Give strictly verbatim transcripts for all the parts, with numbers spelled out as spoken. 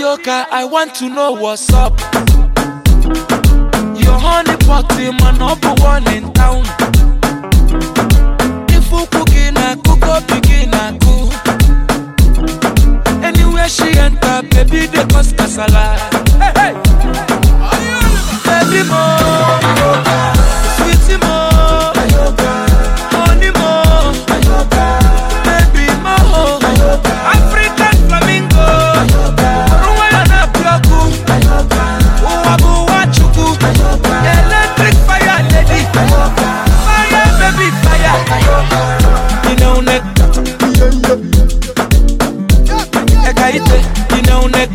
Nayoka, I want to know what's up. Your honey pot in my number one in town. If you cooking a cook up, begin a cook. Anywhere she enter, baby, they cause casala. Hey, hey. Baby mo, sweetie mo, honey mo, baby mo, African flamingo, Rwanda bloku, Uwabu wachuku, electric fire lady, fire baby fire, you know neck, ekaite, you know neck.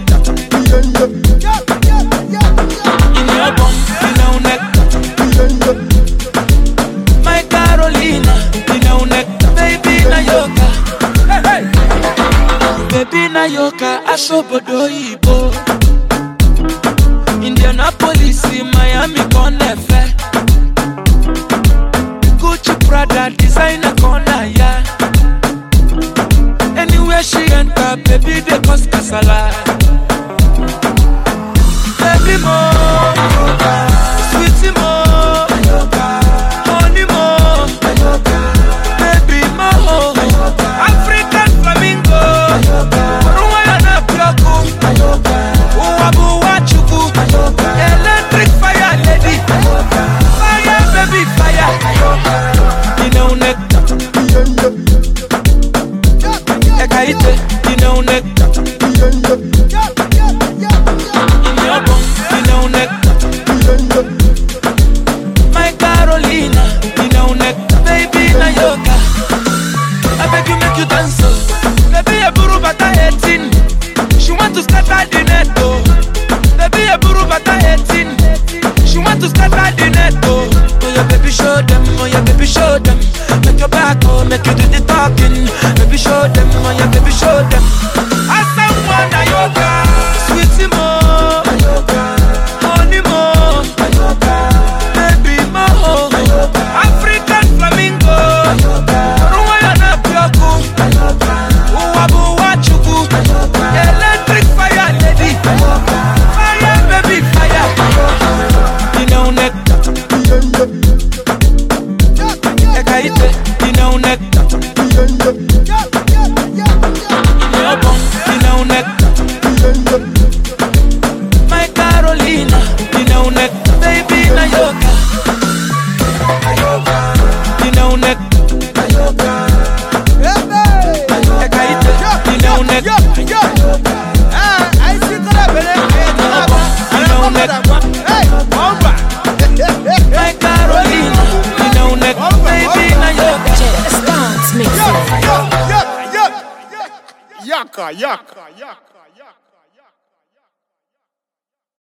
My Carolina, you know neck, baby Nayoka, hey, hey. Baby Nayoka, Ashobodo Ibo, Indianapolis, Miami, Conefe, Gucci, Prada, designer corner, yeah. Anywhere she enter, baby they cause casala. Baby mo, sweetie mo, honey mo, baby mo, African flamingo, Rwanda bloku, Uwabu wachuku, electric fire lady, fire baby fire, you know neck, ekaite, you know neck. My Carolina, you know neck, baby Nayoka. I beg you make you dance, oh. Baby a buru bata eighteen. She want to scatter the net, oh. Baby a buru bata eighteen. She want to scatter the net, oh. Oh yeah, baby show them, oh yeah, baby show them. Make your back, oh, make you do the talking. Baby show them, oh yeah, baby show them. I someone Nayoka, sweetie mo. African flamingo, Rwanda bloku, Uwabu wachuku, electric fire lady, fire baby fire, you know neck, ekaite, you know neck, you know neck, my Carolina, you know neck, baby Nayoka. You know neck, ekaite, you know neck, I see that you know neck, my Carolina, you know neck, baby Nayoka. Just dance mix. Yaka, yaka, yaka.